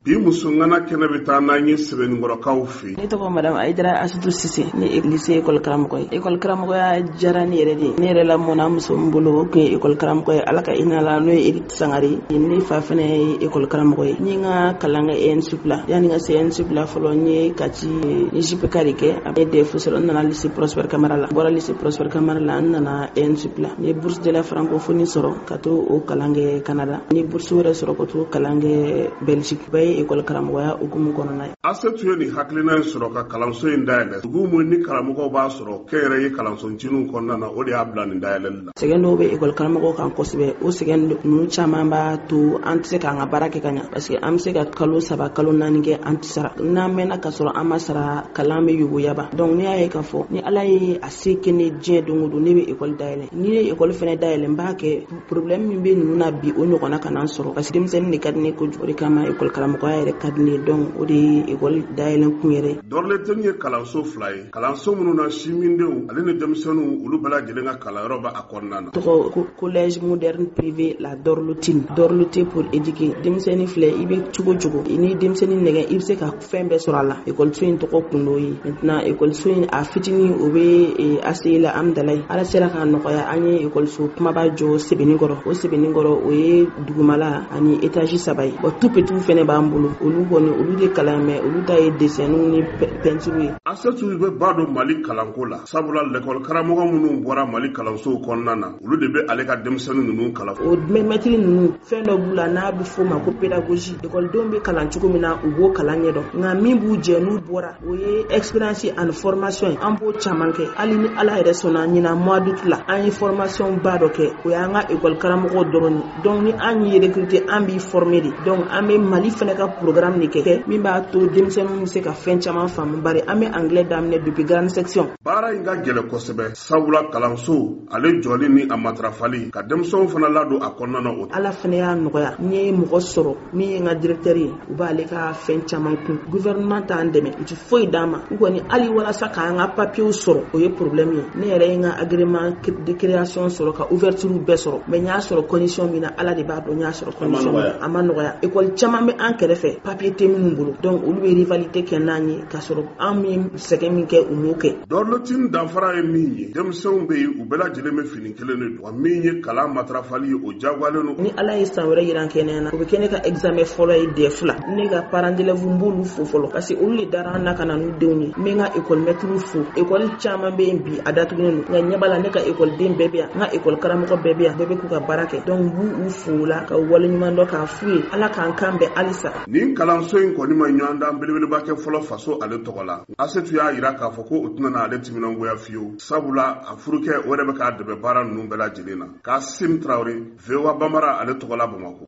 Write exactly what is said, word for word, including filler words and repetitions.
bi musungana kene bitana nyi seben ngoro kawfi ni to ko madam Aidara Asitu Sise ni lycée école Karamogo école Karamogo ya jarani redi ni rela mona musum bulu ke école Karamogo alaka inala no Eric Sangari ni fa fene école Karamogo ni nga kalanga en supla yani nga sen supla folo ni kati ni jipe karike abe de fuselo na lycée Prosper Camara la bora lycée Prosper Camara la na en supla ni bourse de la francophonie soro kato o kalange Canada ni bourse wala soro kato kalange Belgique bay école Karamogo ya ukumu kono na asetu yoni haklina soro ka kalanso indale gumu ni Karamogo ba soro kere yi kalanso ntinu konna na odi abla ni ndale la segendo be école Karamogo kan kosbe o segendo nu chama ba to antse ka nga barake kanya parce que am se ka kalo saba kalo nanige antisara na mena ka soro amasara kalame yugo yaba donc ni ay ka fo ni alay asekene je dongudo ne be école daile ni école fene daile mbake problème mi be nu na bi o nyokona kana soro parce que demsen ni kadne ko jori kama école Karamogo ay rek kadne donc odi école daile kunyere dorle tenye kalanso fly kalanso mununa shimindeu alene demsenu ulu bala jelenga kala roba akonnana to collège moderne privé la Dorlotine Dorloté pour éduquer demseni flé ibe chugo chugo ini demseni nege ibse ka fembe sorala école soin to ko kundoyi maintenant école soin a fitini obe e asila amdalay ala sera ka no ya ani école so kuma ba jo sebeni goro o sebeni goro o ye dugumala ani étage sabay o tout petit fene ba mbulu olu goni olu de kalame olu ta e dessin ni peinture asetu be bado Mali kalankola sabula l'école Karamogo munu bora Mali kalanso konnana olu de be ale ka demsenu nunu kala o metri nunu fendo bula na bu foma ko pédagogie école dombe kalan chuko mina ubo kalanye do nga mimbu jenu bora o ye expérience and formation ambo chamanke ali ni ala resona nyina mois d'août la an formation bado ke o ya nga école Karamogo doroni donc ni an yi recruter an bi former di donc amé Mali fene ka programme ni ke mi ba to demsenu se ka fen chama fam bari amé anglais damne depuis grande section bara inga gele kosebe sabula kalanso ale joli ni amatrafali ka demson fana lado akonnana o ala fene ya noya ni mo soro ni nga directeur yi u ba le ka fen chaman ku gouvernement ta ndeme tu foi dama ko ni ali wala saka nga papier soro o ye problème yi ne re nga agrément de création soro ka ouverture be soro mais nya soro condition mina ala de ba do nya soro condition amano ya école chaman be en kerefe papier teminu bulu donc ulu be rivalité kenani ka soro ami sekemi ke umuke Dorlotine danfara e minye demson be u bela jeleme fini kelene do minye kala matrafali o jagwale no ni ala istanwere yiran kenena o be kene ka examen folo e defla ne ga parent d'élève mbulu fo folo parce que ulu dara na kana nu dewni menga école metru fo école chama be bi adatu no nga nyabala ne ka école dem bebia nga école Karamogo bebia bebe ku ka barake donc bu u fo la ka wala nyumando ka fuye ala kan kambe alisa ni kalanso in ko ni ma nyanda belebele ba ke folo faso ale tokola asetu ya ira ka fo ko utuna na ale timinango ya fiyo sabula afuruke wore be ka de be bara nu bela jelena ka sim Traoré vewa bamara ale tokola Bamako.